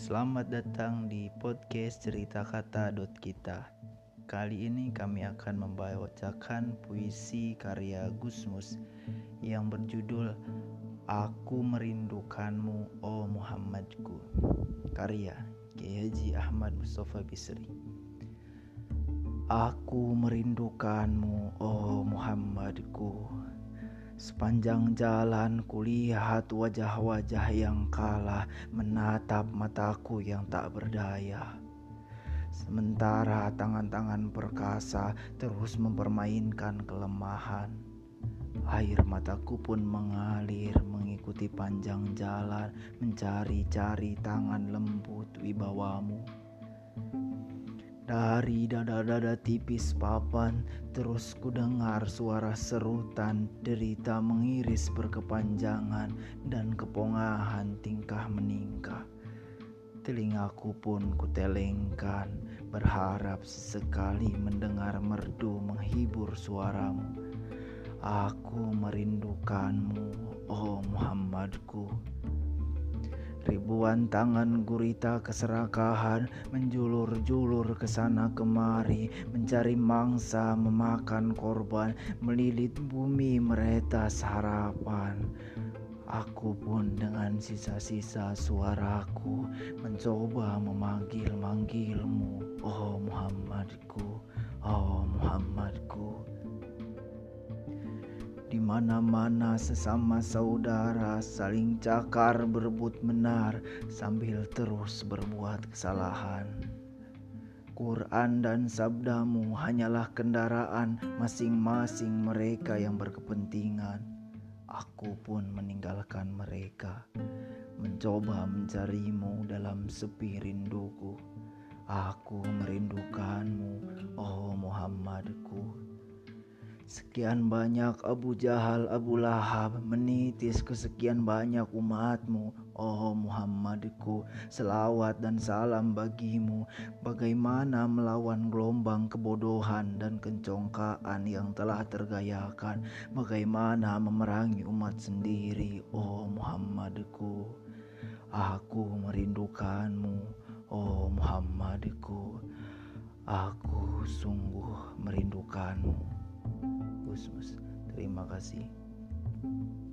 Selamat datang di podcast Cerita Kata.kita. Kali ini kami akan membacakan puisi karya Gusmus yang berjudul Aku Merindukanmu Oh Muhammadku, karya Kiai Haji Ahmad Mustafa Bisri. Aku merindukanmu oh Muhammadku. Sepanjang jalan kulihat wajah-wajah yang kalah menatap mataku yang tak berdaya. Sementara tangan-tangan perkasa terus mempermainkan kelemahan. Air mataku pun mengalir mengikuti panjang jalan mencari-cari tangan lembut wibawamu. Dari dada-dada tipis papan, terus ku dengar suara serutan, derita mengiris berkepanjangan, dan kepongahan tingkah meningkah. Telingaku pun kutelengkan, berharap sesekali mendengar merdu menghibur suaramu. Aku merindukanmu, oh Muhammadku. Ribuan tangan gurita keserakahan menjulur-julur kesana kemari, mencari mangsa, memakan korban, melilit bumi meretas harapan. Aku pun dengan sisa-sisa suaraku mencoba memanggil-manggilmu, oh Muhammadku, oh Muhammadku. Di mana-mana sesama saudara saling cakar berebut benar sambil terus berbuat kesalahan. Quran dan sabdamu hanyalah kendaraan masing-masing mereka yang berkepentingan. Aku pun meninggalkan mereka, mencoba mencarimu dalam sepi rinduku. Aku merindukanmu, oh Muhammadku. Sekian banyak Abu Jahal, Abu Lahab menitis kesekian banyak umatmu, oh Muhammadku. Selawat dan salam bagimu. Bagaimana melawan gelombang kebodohan dan kencongkaan yang telah tergayakan. Bagaimana memerangi umat sendiri, oh Muhammadku. Aku merindukanmu, oh Muhammadku. Aku sungguh merindukanmu. Gusmus, terima kasih.